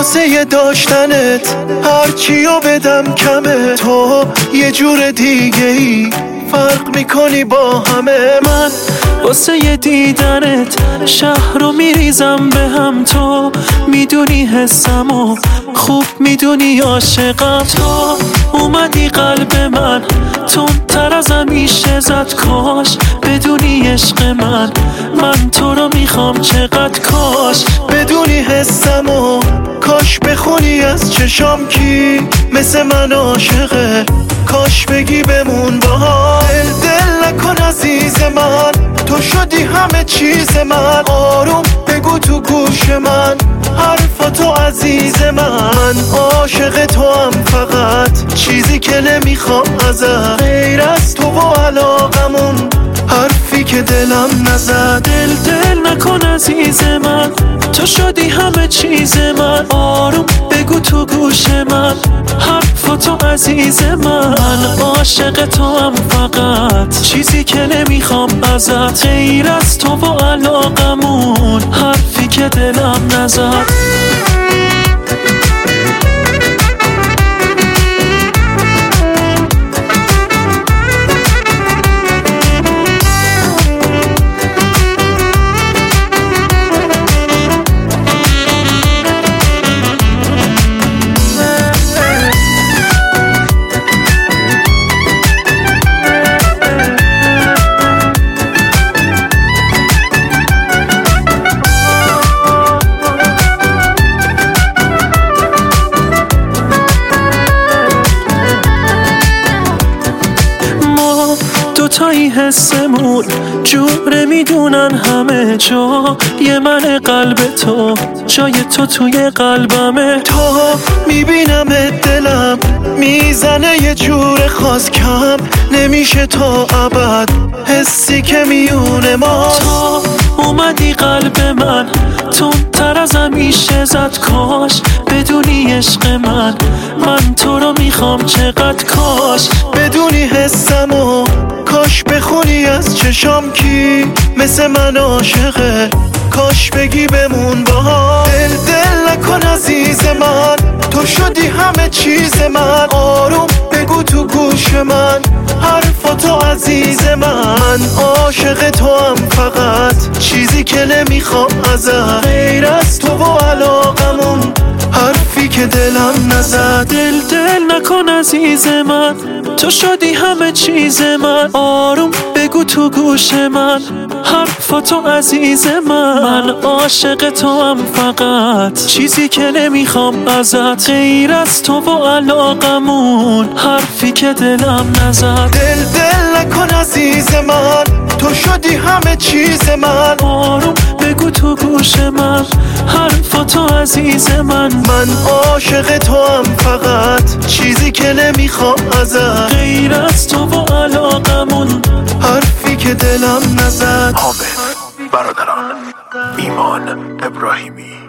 واسه داشتنت هرچیو بدم کمه. تو یه جور دیگه ای فرق میکنی با همه. من واسه دیدنت شهر رو میریزم به هم. تو میدونی حسمو خوب میدونی عاشقم. تو اومدی قلب من تندتر از همیشه زد. کاش بدونی عشق من تو رو میخوام چقدر. کاش بدونی حسمو کاش بخونی از چشام کی مثل من عاشقه. کاش بگی بمون با هم. دل نکن عزیز من تو شدی همه چیز من. آروم بگو تو گوش من حرفاتو عزیز من. عاشق تو هم فقط چیزی که نمیخوام ازت غیر از تو و علاقمون حرفی که دلم نزد. دل نکن عزیز من تو شدی همه چیز من. آروم بگو تو گوش من حرفاتو عزیز من. عاشق تو هم فقط چیزی که نمیخوام ازت غیر از تو و علاقمون حرفی که دلم نزد. دوتایی حسمون جوره میدونن همه جا. یه من قلب تو جای تو توی قلبمه. تا میبینم دلم میزنه یه جور خاص. کم نمیشه تا ابد حسی که میونه ما. تا اومدی قلب من تندتر از همیشه زد. کاش بدونی عشق من تو رو میخوام چقدر. کاش بدونی حسمو کاش بخونی از چشام کی مثل من عاشقه. کاش بگی بمون با هم. دل نکن عزیز من تو شدی همه چیز من. آروم بگو تو گوش من حرفاتو عزیز من. عاشق تو هم فقط چیزی که نمیخوام ازت غیر از تو و علاقمون حرفی که دلم نزد. دل نکن عزیز من تو شدی همه چیز من. آروم بگو تو گوش من حرفاتو عزیز من. عاشق تو هم فقط چیزی که نمیخوام ازت غیر از تو و علاقمون حرفی که دلم نزد. دل نکن عزیز من تو شدی همه چیز من. آروم بگو تو گوش من حرفاتو عزیز من. عاشق تو هم فقط چیزی که نمیخوام ازت غیر از تو و علاقمون حرفی که دلم نزد. حامد برادران ایمان ابراهیمی.